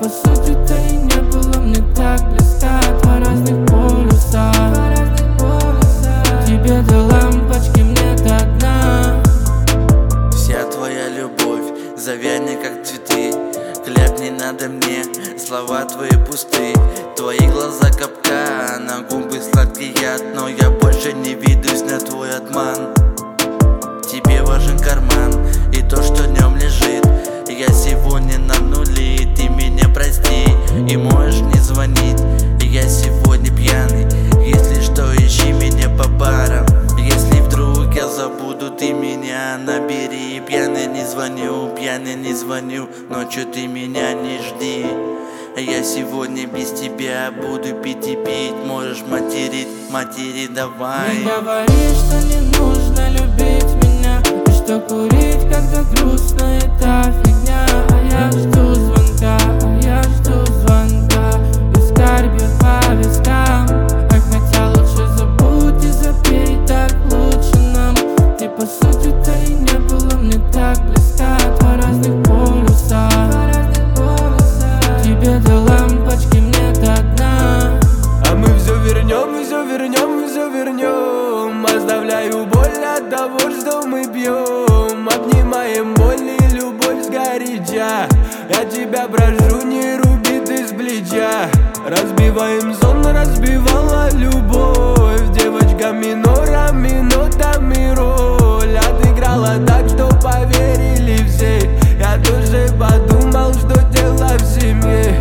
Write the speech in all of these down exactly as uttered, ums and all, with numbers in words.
по сути-то и не была мне так близка. Два разных полюса, тебе до лампочки, мне до дна. Вся твоя любовь завянет как цветы. Кляпни надо мне, слова твои пусты. Твои глаза капкан, на губы сладкий яд. Но я больше не ведусь на твой обман. Тебе важен карман и то, что в нем лежит. Я сегодня на нуле, ты меня прости. И можешь не звонить, я сегодня пьяный. Если что, ищи меня по барам. Если вдруг я забуду, ты меня набери. Пьяный не звоню, пьяный не звоню. Ночью ты меня не жди. Я сегодня без тебя буду пить и пить. Можешь материть, матери давай. Не говори, что не нужно любить меня, и что курить, когда грустно, это фигня. А я жду звонка, а я жду звонка. Вискарь бьет по вискам. Ах, хотя лучше забудь и запей, так лучше нам. Ты по сути-то и не была мне так близка. Два разных полюса, тебе до лампочки, мне до дна. А мы все вернем, мы все вернем, мы все вернем. Оставляю боль от того, что мы пьем. Обнимаем боль и любовь сгоряча. Я тебя прошу, не руби ты с плеча. Разбиваем сон, разбивала любовь. Девочка минорами, нотами роль отыграла так, что поверили все. Я тоже подумал, что дело в семье.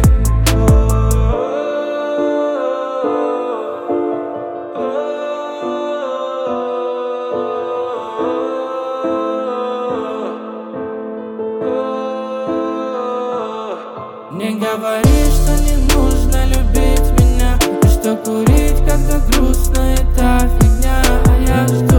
Не говори, что не нужно любить меня, и что курить, когда грустно, это фигня. А я жду